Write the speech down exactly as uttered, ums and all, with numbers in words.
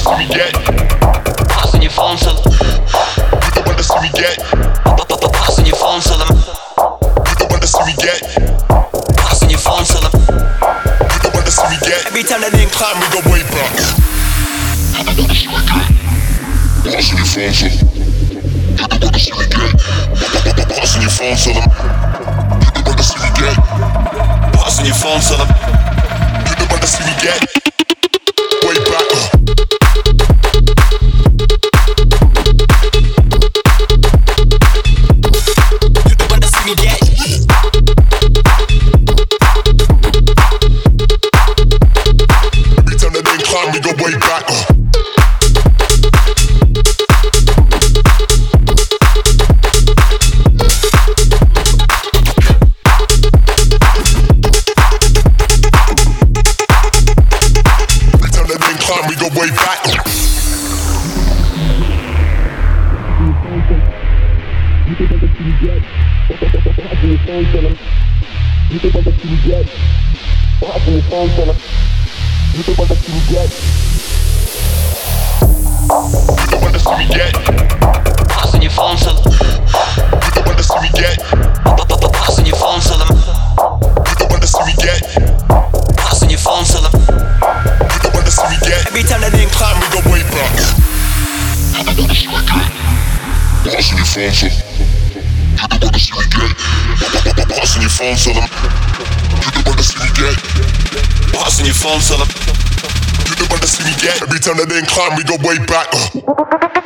see me get. Passing your phone to them. You don't wanna see me get. Passing your phone to them. You don't wanna see me get. Passing your phone to them. You don't wanna see me get. Every time that name climb, we go way back. You don't wanna see me get. Passing your phone to them. You don't wanna see me get. Passing your phone to them. You don't wanna see me get. Passing your phone to them. You don't wanna see me get. Way back. Uh. You don't wanna see me get. Every time the name climb, we go way back. Uh. We go way back. You think I can see you get? Passing your phone to them. You think I can see you get? Passing your phone to them. You think I can see you get? You don't wanna see me get. Passing your phone to them. You don't wanna see me get. Passing your phone to them. You don't wanna see me get. Passing your phone to them. See me get. Every time that name climb, we go way back. You don't wanna see me get. Passing your phone to them. You don't wanna see me get. Passing your phone to them. You don't wanna see me get. Passing your phone to them. You don't wanna see me get. Every time that name climb, we go way back. Uh.